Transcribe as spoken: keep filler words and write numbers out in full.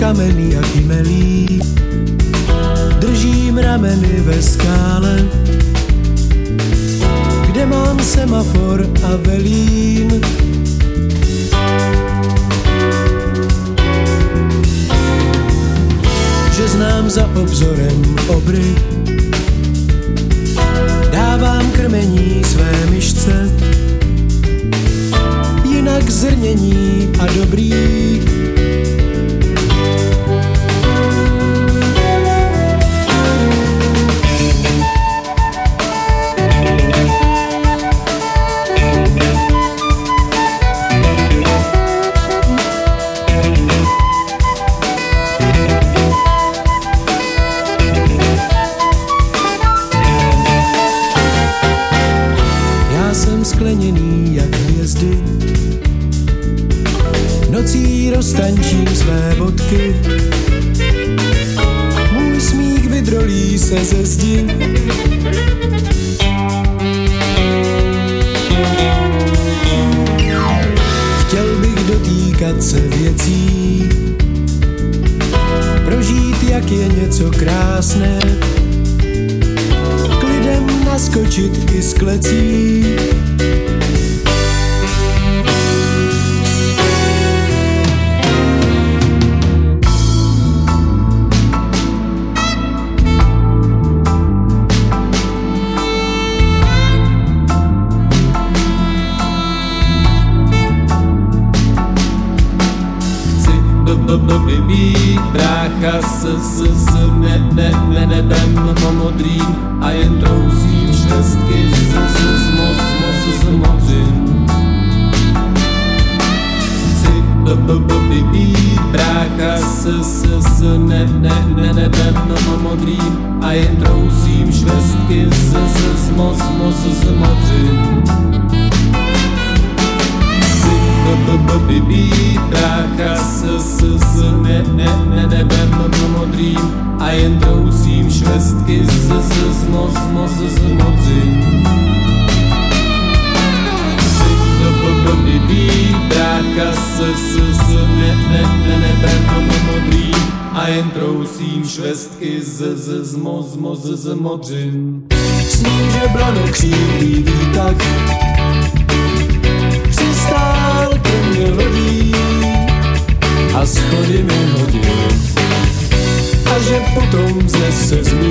kameny a kymelí, držím rameny ve skále, kde mám semafor a velín. Že znám za obzorem obry, dávám krmení své myšce, jinak zrnění a dobrý. Skleněný jak hvězdy, nocí roztančím své bodky, můj smích vydrolí se ze zdi. Chtěl bych dotýkat se věcí, prožít jak je něco krásné, klidem naskočit i z klecí. Být brácha s, s, s ne, ne, ne, nebem modrým a jen trousím švestky s, s, s, moc, moc, s modřím. Chci b, b, b, být brácha s, s, s ne, ne, ne, nebem modrým a jen trousím švestky s, s, s, moc, moc, s modřím. Být brácha s, s, s ne, ne, ne, nebem modrým a jen trousím švestky s, s, s moc, moc, s modřím. Být brácha s, s, s ne, ne, ne, nebem modrým a jen trousím švestky s, s, s moc, moc, s modřím. Sním, že blanokřídlý výtak přistál ke mně lodí a schody mi hodil, a že potom znese z